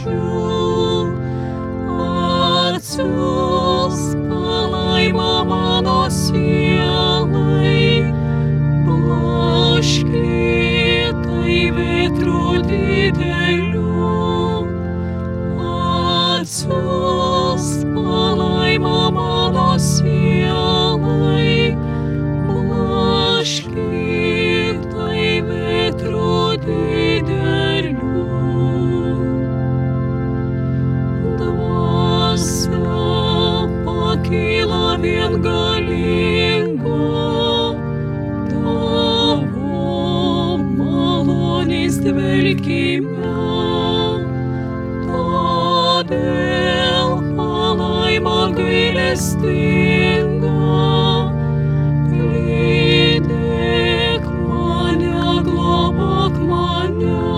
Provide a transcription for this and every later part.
Atsiųsk palaimą mano sielai, blaškytai vėtrų didelių. Atsiųsk palaimą mano sielai, blaškytai vėtrų didelių. Dvasia pakyla vien galinga, tavo malonės dvelkime. Todėl palaima gailestinga, lydėk mane, globok mane.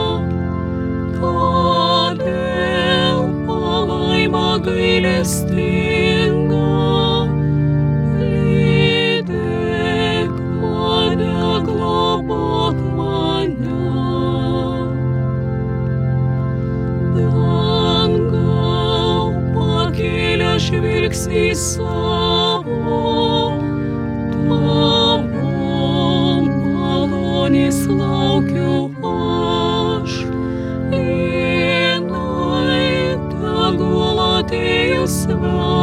Todėl palaima gailestinga, lydėk mane, globok mane. Dangau pakėlė žvilgsnį savo, tavo malonės laukiu aš. Jinai tegul atėjus